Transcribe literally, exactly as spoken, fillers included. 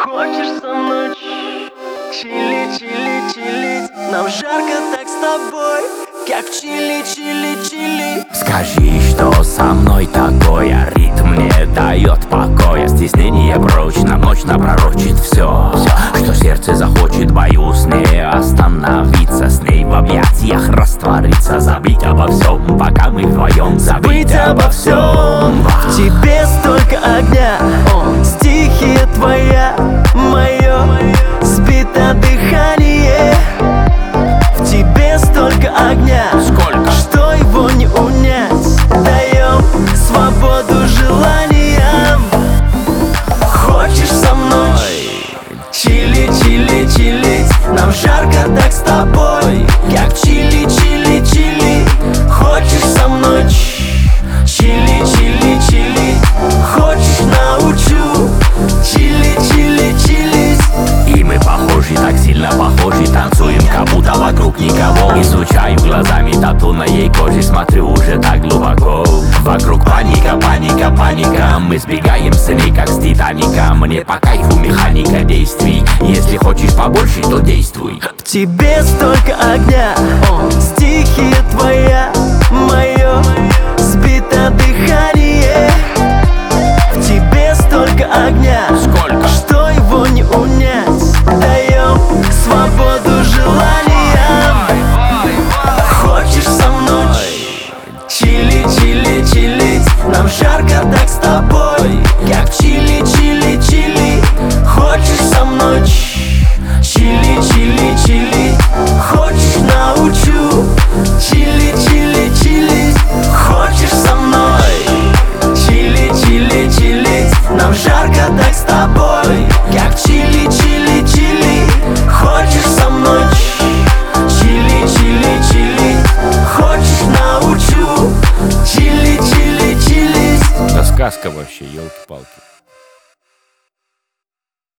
Хочешь со мной чили, чили, чилить? Нам жарко так с тобой, как в чили, чили, чили. Скажи, что со мной такое, ритм не дает покоя. Стеснение прочно, ночь напророчит все, все, что сердце захочет. Боюсь не остановиться, с ней в объятиях раствориться. Забыть обо всем, пока мы вдвоем. Забыть обо всем. В тебе столько огня, стихия твоя, мое сбито дыхание. В тебе столько огня, сколько, что его не унять. Даем свободу желаниям. Хочешь со мной чили, чили, чилить? Нам жарко так с тобой, как чили, чили, чили. Хочешь со мной чили, чили, чили? Хочешь научу чили, чили, чилить? и мы похожи, так сильно похожи. Танцуем, как будто вокруг никого. Изучаю глазами тату на ей коже, смотрю уже так глубоко. Вокруг паника, паника, паника. Мы сбегаем с ней, как с Титаника. Мне по кайфу механика действий. Если хочешь побольше, то действуй. В тебе столько огня, стихия твоя, мое сбито дыхание. В тебе столько огня, сколько, что его не унять. Даем свободу желаниям. Хочешь со мной чили, чили, чилить? Нам жарко так с тобой, как чили, чили, чили. Хочешь со мной чили, чили, чили? Хочешь научу чили, чили, чилить? Хочешь со мной чили, чили, чилить? Нам жарко так с тобой, как чили, чили, чили. Хочешь со мной чили, чили, чили? Хочешь научу чили, чили, чилить? да сказка вообще, елки-палки.